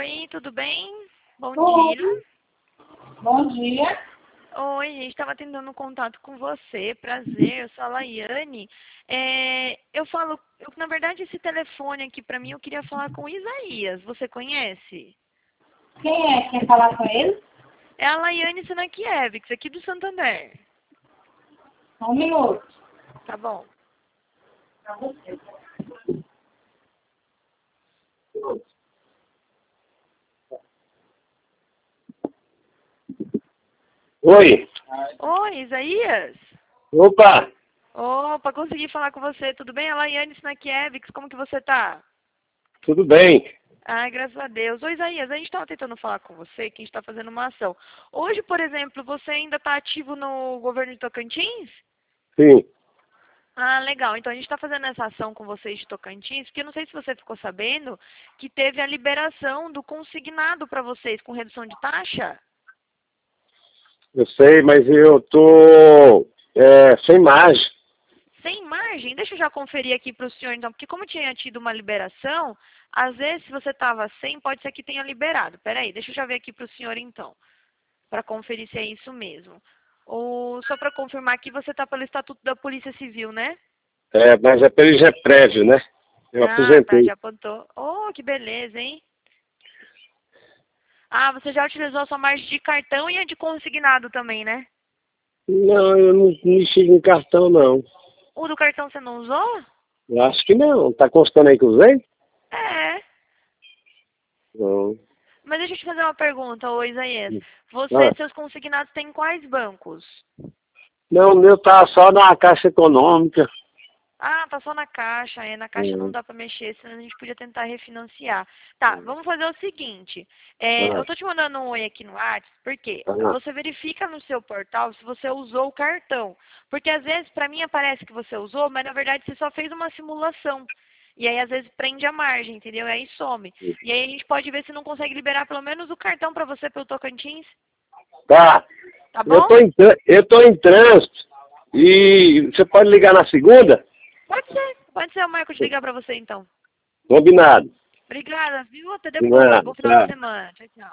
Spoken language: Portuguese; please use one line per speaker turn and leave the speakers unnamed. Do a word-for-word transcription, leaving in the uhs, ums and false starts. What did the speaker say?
Oi, tudo bem? Bom
Oi,
dia.
bom dia.
Oi, a gente estava tentando contato com você. Prazer, eu sou a Laiane. É, eu falo, eu, na verdade, esse telefone aqui para mim, eu queria falar com o Isaías. Você conhece?
Quem é? Quer falar com ele?
É a Laiane Senakiewicz, aqui do Santander.
Um minuto.
Tá bom.
Pra você.
Oi.
Oi, Isaías?
Opa,
Opa, consegui falar com você. Tudo bem? A Laiane Senakiewicz, como que você tá?
tudo bem?
Ai, graças a Deus. Ô, Isaías, a gente estava tentando falar com você, que a gente está fazendo uma ação. Hoje, por exemplo, você ainda está ativo no governo de Tocantins?
Sim.
Ah, legal. Então a gente está fazendo essa ação com vocês de Tocantins, porque eu não sei se você ficou sabendo que teve a liberação do consignado para vocês com redução de taxa.
Eu sei, mas eu tô é, sem margem.
Sem margem? Deixa eu já conferir aqui para o senhor, então, porque como tinha tido uma liberação, às vezes se você estava sem, pode ser que tenha liberado. Peraí, deixa eu já ver aqui para o senhor, então, para conferir se é isso mesmo. Ou só para confirmar aqui, você está pelo Estatuto da Polícia Civil, né?
É, mas é pelo já prévio, né? Eu
Ah, tá,
aposentei.
já apontou. Oh, que beleza, hein? Ah, você já utilizou a sua margem de cartão e a de consignado também, né?
Não, eu não mexi em cartão, não.
O do cartão você não usou?
Eu acho que não. Tá constando aí que usei?
É.
Não.
Mas deixa eu te fazer uma pergunta, ô Isaías. Você,
Ah,
seus consignados têm quais bancos?
não, o meu tá só na Caixa Econômica.
Ah, tá só na caixa, é, na caixa não
Hum.
dá pra mexer, senão a gente podia tentar refinanciar. Tá, vamos fazer o seguinte, é,
Ah,
eu tô te mandando um oi aqui no WhatsApp, porque
ah,
você verifica no seu portal se você usou o cartão, porque às vezes pra mim aparece que você usou, mas na verdade você só fez uma simulação, e aí às vezes prende a margem, entendeu? E aí some. E aí a gente pode ver se não consegue liberar pelo menos o cartão pra você pelo Tocantins,
tá.
tá
Eu
bom?
tô em, trân- eu tô em trânsito. E você pode ligar na segunda?
Pode ser, pode ser, o Marco de ligar pra você então.
Combinado.
Obrigada, viu? Até depois,
Combinado.
bom final de
Tá.
semana, tchau, tchau.